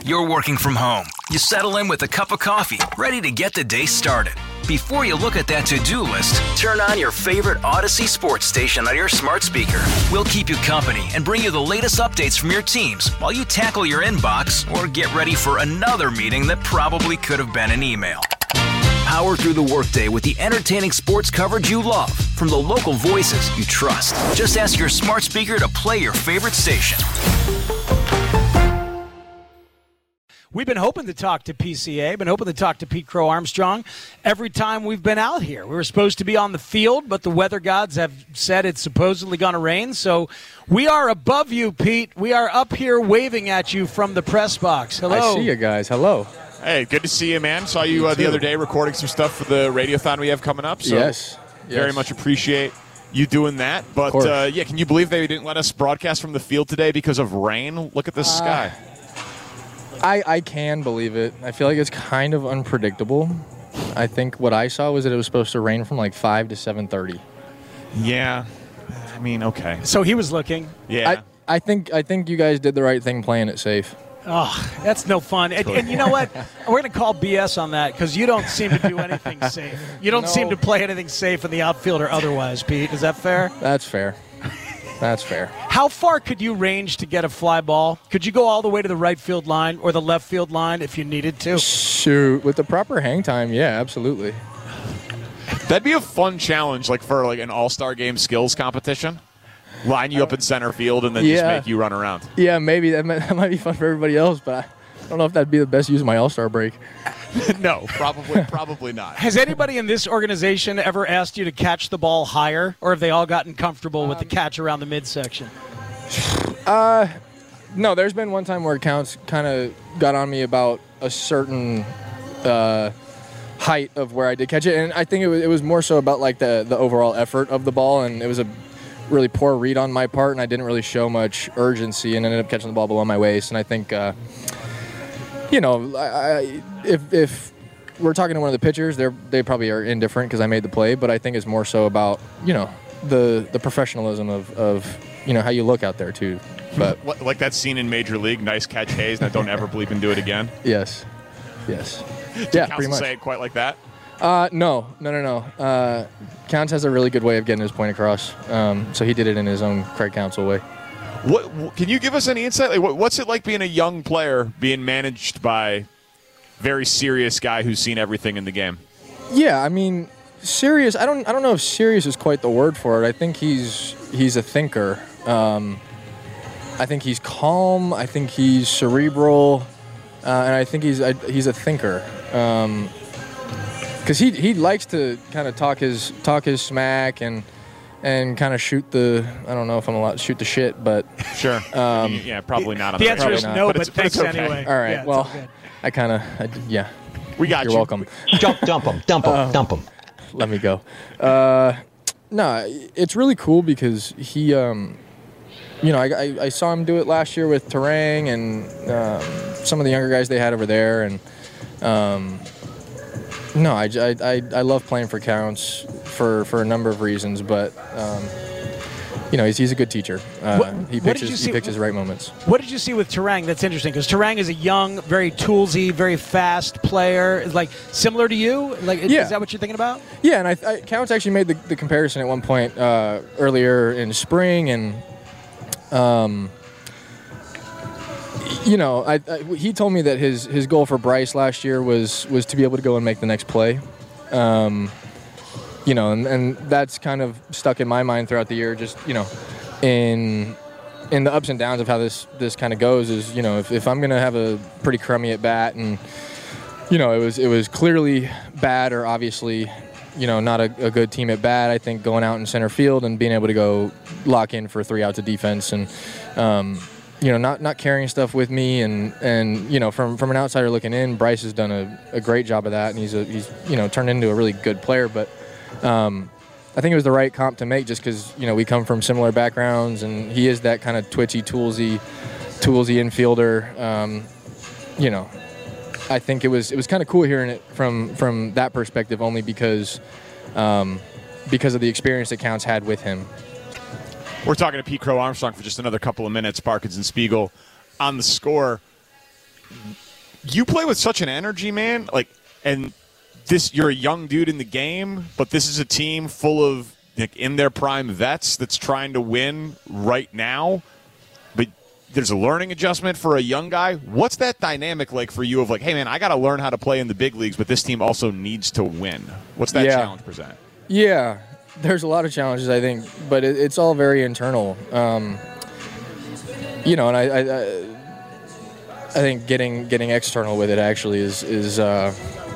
You're working from home. You settle in with a cup of coffee, ready to get the day started. Before you look at that to-do list, turn on your favorite Odyssey sports station on your smart speaker. We'll keep you company and bring you the latest updates from your teams while you tackle your inbox or get ready for another meeting that probably could have been an email. Power through the workday with the entertaining sports coverage you love from the local voices you trust. Just ask your smart speaker to play your favorite station. We've been hoping to talk to PCA, been hoping to talk to Pete Crow Armstrong every time we've been out here. We were supposed to be on the field, but the weather gods have said it's supposedly going to rain. So we are above you, Pete. We are up here waving at you from the press box. Hello. I see you guys. Hello. Hey, good to see you, man. Saw you the other day recording some stuff for the radiothon we have coming up. So yes. Very much appreciate you doing that. But, can you believe they didn't let us broadcast from the field today because of rain? Look at the sky. I can believe it. I feel like it's kind of unpredictable. I think what I saw was that it was supposed to rain from like 5 to 7:30. Yeah. I mean, okay. So he was looking. Yeah. I think you guys did the right thing playing it safe. Oh, that's no fun. And you know what? We're going to call BS on that because you don't seem to do anything safe. You don't seem to play anything safe in the outfield or otherwise, Pete. Is that fair? That's fair. That's fair. How far could you range to get a fly ball? Could you go all the way to the right field line or the left field line if you needed to? Shoot, with the proper hang time, yeah, absolutely. That'd be a fun challenge, for an all-star game skills competition. Line you up in center field and then just make you run around. Yeah, maybe that might be fun for everybody else, but I don't know if that'd be the best use of my all-star break. No, probably not. Has anybody in this organization ever asked you to catch the ball higher, or have they all gotten comfortable with the catch around the midsection? No, there's been one time where accounts kind of got on me about a certain height of where I did catch it, and I think it was more so about like the overall effort of the ball, and it was a really poor read on my part, and I didn't really show much urgency and ended up catching the ball below my waist, and I think if we're talking to one of the pitchers, they probably are indifferent because I made the play, but I think it's more so about, the professionalism of how you look out there too. But like that scene in Major League, nice catch, Hayes, and don't ever bleep and do it again? Yes. Yeah, pretty much. Say it quite like that? No. Counts has a really good way of getting his point across, so he did it in his own Craig Counsell way. What can you give us any insight? What's it like being a young player being managed by a very serious guy who's seen everything in the game? Yeah, I mean, serious. I don't know if serious is quite the word for it. I think he's a thinker. I think he's calm. I think he's cerebral, and I think he's a thinker. Because he likes to kind of talk his smack and kind of shoot the, I don't know if I'm allowed to shoot the shit, but sure. Probably not. The answer is no, but thanks okay. anyway. All right. Yeah, well, I kind of, we got You're you. welcome. Dump him. Let me go. No, it's really cool because he, I saw him do it last year with Terang and some of the younger guys they had over there, and no, I love playing for Counts for a number of reasons, but he's a good teacher. He picks his right moments. What did you see with Terang that's interesting? Because Terang is a young, very toolsy, very fast player. Like similar to you? Is that what you're thinking about? Yeah, and Counts actually made the comparison at one point earlier in spring, and he told me that his goal for Bryce last year was to be able to go and make the next play. And that's kind of stuck in my mind throughout the year, just, in the ups and downs of how this kind of goes is, if I'm going to have a pretty crummy at bat and, it was clearly bad or obviously, not a good team at bat, I think going out in center field and being able to go lock in for 3 outs of defense and, not carrying stuff with me and from an outsider looking in, Bryce has done a great job of that, and he's turned into a really good player. But I think it was the right comp to make just because we come from similar backgrounds, and he is that kind of twitchy, toolsy infielder. I think it was kind of cool hearing it from that perspective, only because of the experience that Counts had with him. We're talking to Pete Crow Armstrong for just another couple of minutes. Parkins and Spiegel on The Score. you play with such an energy, man. Like, and you're a young dude in the game, but this is a team full of in their prime vets that's trying to win right now. But there's a learning adjustment for a young guy. What's that dynamic like for you of like, hey, man, I got to learn how to play in the big leagues, but this team also needs to win? What's that challenge present? Yeah, there's a lot of challenges, I think, but it's all very internal. And I think getting external with it actually is I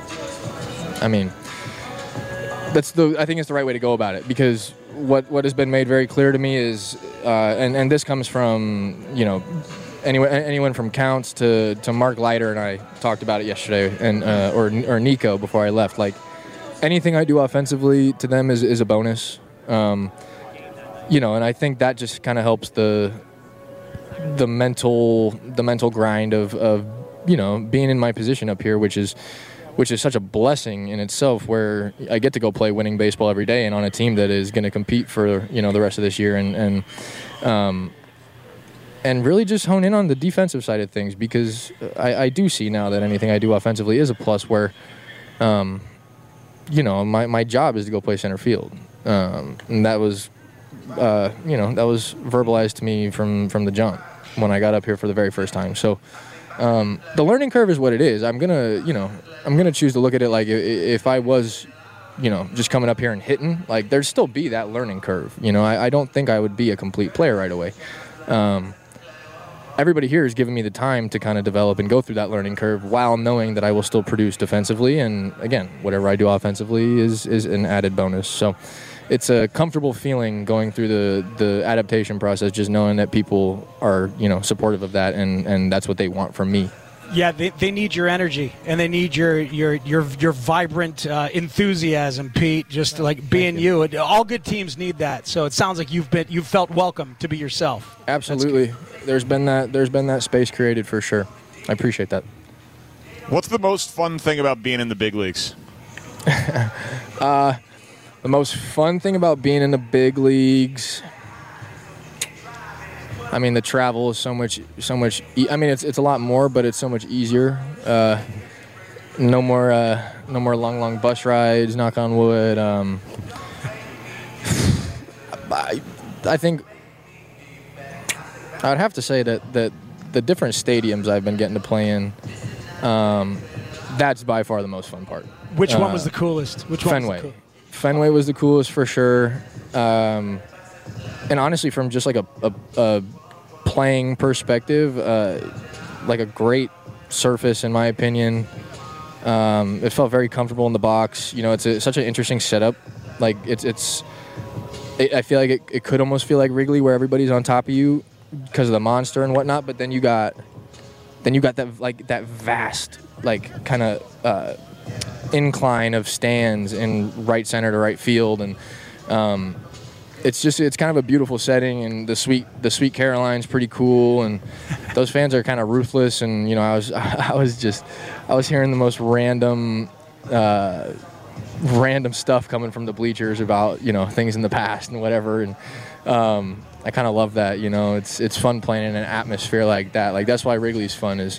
think it's the right way to go about it, because what has been made very clear to me is, and this comes from, anyone from Counts to Mark Leiter, and I talked about it yesterday, and or Nico before I left. Like, anything I do offensively to them is a bonus, and I think that just kind of helps the mental grind of being in my position up here, which is such a blessing in itself, where I get to go play winning baseball every day and on a team that is going to compete for the rest of this year, and really just hone in on the defensive side of things, because I do see now that anything I do offensively is a plus, where my job is to go play center field, and that was verbalized to me from the jump when I got up here for the very first time. So the learning curve is what it is. I'm gonna choose to look at it like, if I was, just coming up here and hitting, like, there'd still be that learning curve. I don't think I would be a complete player right away. Everybody here is giving me the time to kind of develop and go through that learning curve, while knowing that I will still produce defensively. And again, whatever I do offensively is an added bonus. So it's a comfortable feeling going through the adaptation process, just knowing that people are, supportive of that, and that's what they want from me. Yeah, they need your energy, and they need your vibrant enthusiasm, Pete. Just like being you. All good teams need that. So it sounds like you've felt welcome to be yourself. Absolutely. There's been that space created for sure. I appreciate that. What's the most fun thing about being in the big leagues? The most fun thing about being in the big leagues, the travel is so much. It's a lot more, but it's so much easier. No more long bus rides. Knock on wood. I think I would have to say that the different stadiums I've been getting to play in, that's by far the most fun part. Which one was the coolest? Fenway. Fenway was the coolest for sure. And honestly, from just like a playing perspective, like a great surface in my opinion. It felt very comfortable in the box. It's such an interesting setup. Like I feel like it could almost feel like Wrigley, where everybody's on top of you because of the monster and whatnot. But then you got that vast, like, kind of incline of stands in right center to right field, and it's kind of a beautiful setting, and the Sweet Caroline's pretty cool, and those fans are kind of ruthless. And I was hearing the most random stuff coming from the bleachers about things in the past and whatever, and I kind of love that. It's fun playing in an atmosphere like that. Like, that's why Wrigley's fun, is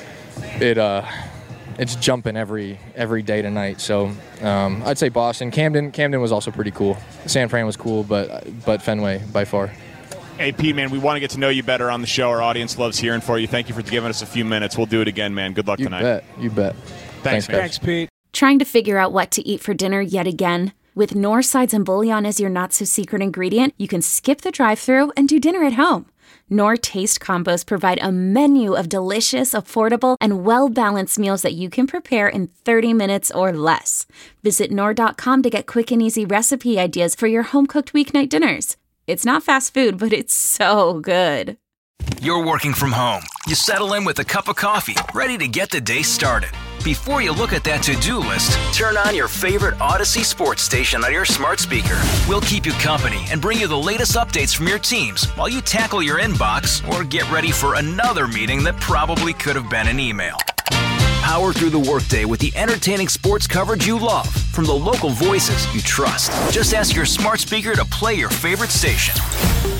it's jumping every day to night. So I'd say Boston. Camden was also pretty cool. San Fran was cool, but Fenway by far. Hey, Pete, man, we want to get to know you better on the show. Our audience loves hearing for you. Thank you for giving us a few minutes. We'll do it again, man. Good luck tonight. You bet. Thanks, man. Thanks, Pete. Trying to figure out what to eat for dinner yet again? With Knorr sides and bouillon as your not-so-secret ingredient, you can skip the drive-thru and do dinner at home. Knorr Taste Combos provide a menu of delicious, affordable, and well-balanced meals that you can prepare in 30 minutes or less. Visit Knorr.com to get quick and easy recipe ideas for your home-cooked weeknight dinners. It's not fast food, but it's so good. You're working from home. You settle in with a cup of coffee, ready to get the day started. Before you look at that to-do list, turn on your favorite Odyssey sports station on your smart speaker. We'll keep you company and bring you the latest updates from your teams while you tackle your inbox or get ready for another meeting that probably could have been an email. Power through the workday with the entertaining sports coverage you love from the local voices you trust. Just ask your smart speaker to play your favorite station.